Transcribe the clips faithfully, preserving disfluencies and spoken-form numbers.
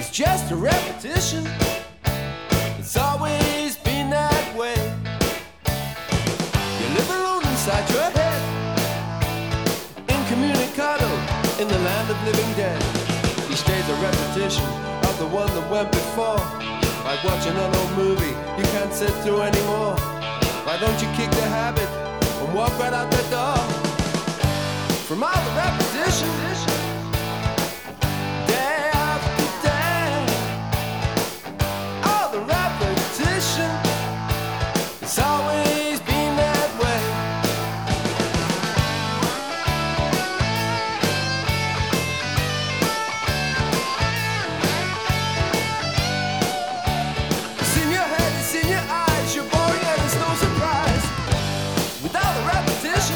It's just a repetition. It's always been that way. You live alone inside your head, incommunicado in the land of living dead. Each day's a repetition of the one that went before. Like watching an old movie you can't sit through anymore. Why don't you kick the habit and walk right out the door? From all the repetition, day after day, all the repetition, it's always been that way. It's in your head, it's in your eyes, you're boring and it's no surprise. With all the repetition,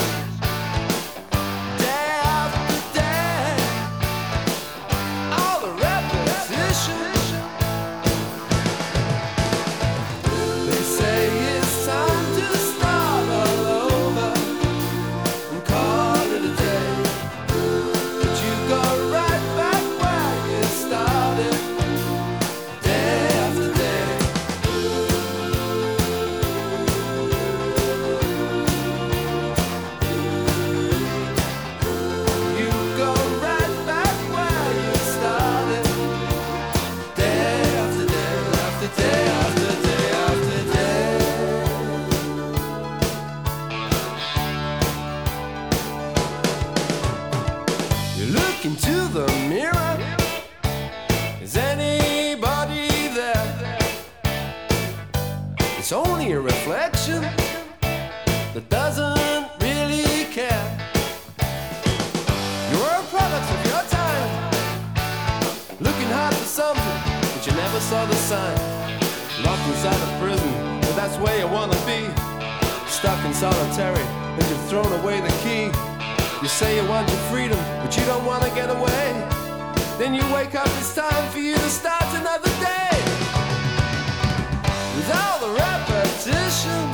into the mirror. Is anybody there? It's only a reflection that doesn't really care. You're a product of your time, looking hard for something but you never saw the sign. Locked inside a prison, but that's where you wanna be. Stuck in solitary and you've thrown away the key. You say you want your freedom, but you don't want to get away. Then you wake up, it's time for you to start another day. With all the repetition,